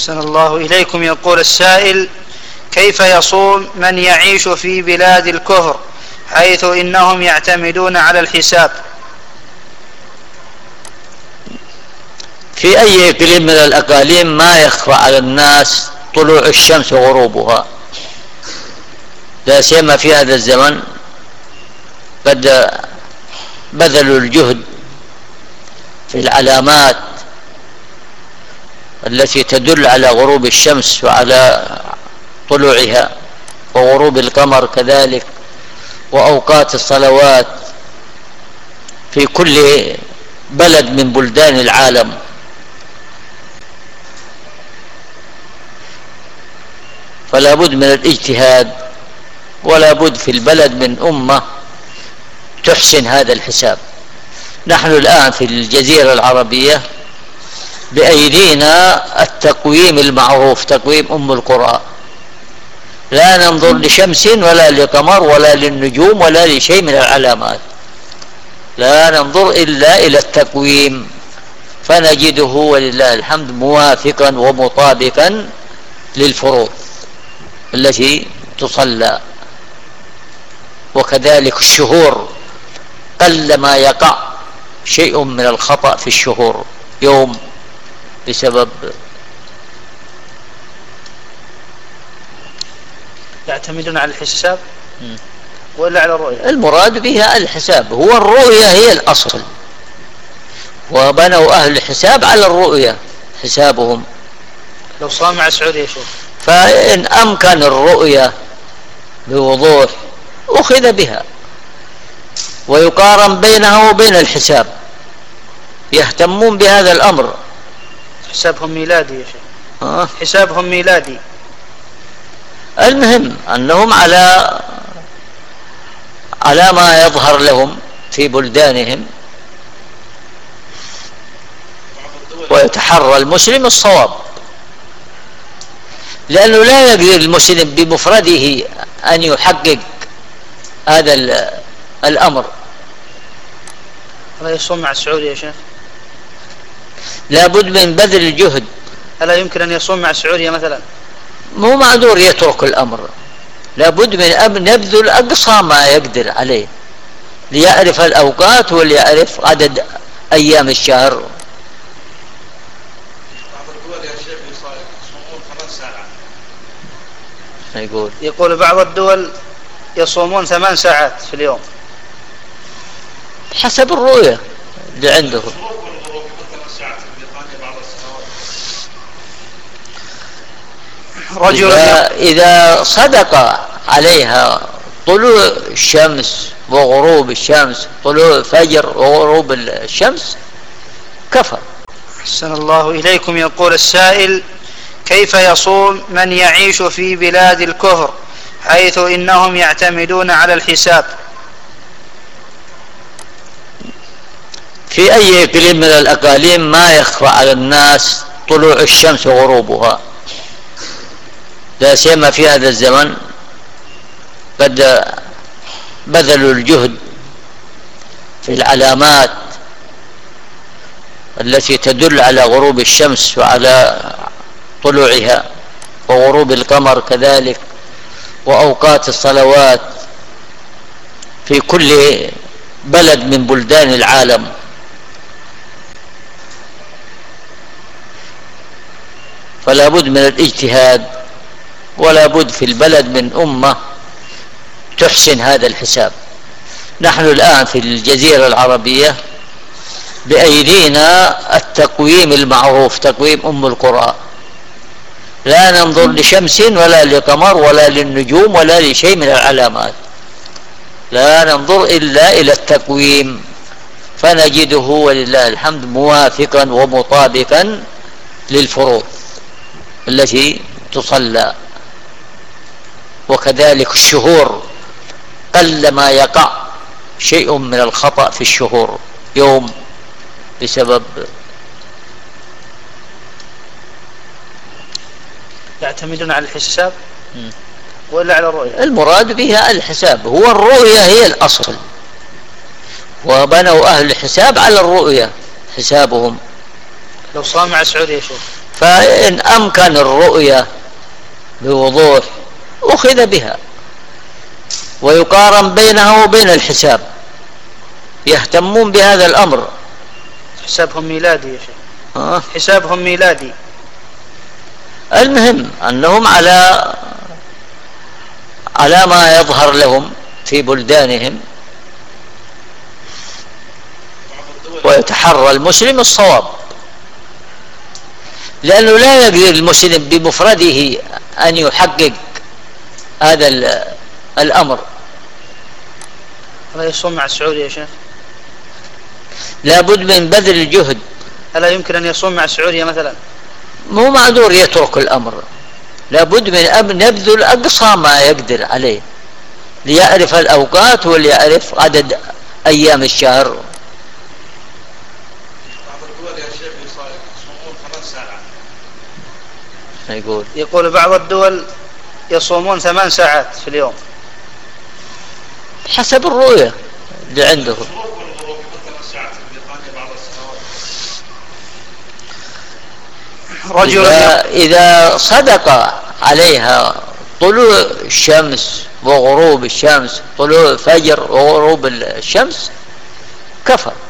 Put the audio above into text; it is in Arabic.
أحسن الله إليكم. يقول السائل: كيف يصوم من يعيش في بلاد الكفر حيث إنهم يعتمدون على الحساب؟ في أي إقليم من الأقاليم ما يخفى على الناس طلوع الشمس وغروبها، لا سيما في هذا الزمن قد بذلوا الجهد في العلامات التي تدل على غروب الشمس وعلى طلوعها، وغروب القمر كذلك، وأوقات الصلوات في كل بلد من بلدان العالم. فلا بد من الاجتهاد، ولا بد في البلد من أمة تحسن هذا الحساب. نحن الآن في الجزيرة العربية بأيدينا التقويم المعروف، تقويم أم القرى، لا ننظر لشمس ولا لقمر ولا للنجوم ولا لشيء من العلامات، لا ننظر إلا إلى التقويم، فنجده ولله الحمد موافقا ومطابقا للفروض التي تصلى. وكذلك الشهور قل ما يقع شيء من الخطأ في الشهور يوم بسبب يعتمدون على الحساب ولا على الرؤية؟ المراد بها الحساب، هو الرؤية هي الأصل، وبنوا أهل الحساب على الرؤية حسابهم. لو صام مع السعودية شوف، فإن أمكن الرؤية بوضوح أخذ بها ويقارن بينها وبين الحساب، يهتمون بهذا الأمر. حسابهم ميلادي يا شيخ، حسابهم ميلادي. المهم أنهم على ما يظهر لهم في بلدانهم، ويتحرى المسلم الصواب، لأنه لا يقدر المسلم بمفرده أن يحقق هذا الأمر. هذا يصوم مع السعودية يا شيخ؟ لا بد من بذل الجهد. ألا يمكن أن يصوم مع السعودية مثلا؟ مو معذور يترك الأمر، لا بد من أن يبذل أقصى ما يقدر عليه ليعرف الأوقات وليعرف عدد أيام الشهر. بعض الدول يا شيخ يصومون 8 ساعات. يقول بعض الدول يصومون 8 ساعات في اليوم حسب الرؤية اللي عنده. رجل إذا صدق عليها طلوع الشمس وغروب الشمس، طلوع الفجر وغروب الشمس، كفر. أحسن الله إليكم. يقول السائل: كيف يصوم من يعيش في بلاد الكفر حيث إنهم يعتمدون على الحساب؟ في أي إقليم من الأقاليم ما يخفى على الناس طلوع الشمس وغروبها، لا سيما في هذا الزمن قد بذلوا الجهد في العلامات التي تدل على غروب الشمس وعلى طلوعها، وغروب القمر كذلك، وأوقات الصلوات في كل بلد من بلدان العالم. فلا بد من الاجتهاد، ولا بد في البلد من أمة تحسن هذا الحساب. نحن الآن في الجزيرة العربية بأيدينا التقويم المعروف، تقويم أم القرى، لا ننظر لشمس ولا لقمر ولا للنجوم ولا لشيء من العلامات، لا ننظر إلا إلى التقويم، فنجده ولله الحمد موافقا ومطابقا للفروض التي تصلى. وكذلك الشهور قل ما يقع شيء من الخطأ في الشهور يوم بسبب يعتمدون على الحساب ولا على الرؤية؟ المراد بها الحساب، هو الرؤية هي الأصل، وبنوا أهل الحساب على الرؤية حسابهم. لو صام مع السعودية شوف، فإن أمكن الرؤية بوضوح أخذ بها، ويقارن بينها وبين الحساب، يهتمون بهذا الأمر. حسابهم ميلادي يا شيخ. حسابهم ميلادي. المهم أنهم على ما يظهر لهم في بلدانهم، ويتحرى المسلم الصواب، لأنه لا يقدر المسلم بمفرده أن يحقق هذا الأمر. هذا يصوم مع السعودية يا شيخ؟ لا بد من بذل الجهد. ألا يمكن أن يصوم مع السعودية مثلا؟ مو معذور يترك الأمر، لا بد من أن يبذل أقصى ما يقدر عليه ليعرف الأوقات وليعرف عدد أيام الشهر. بعض الدول يا شيخ يصومون 8 ساعات. يقول بعض الدول يصومون 8 ساعات في اليوم حسب الرؤية اللي عندهم. رجل إذا صدق عليها طلوع الشمس وغروب الشمس، طلوع الفجر وغروب الشمس، كفى.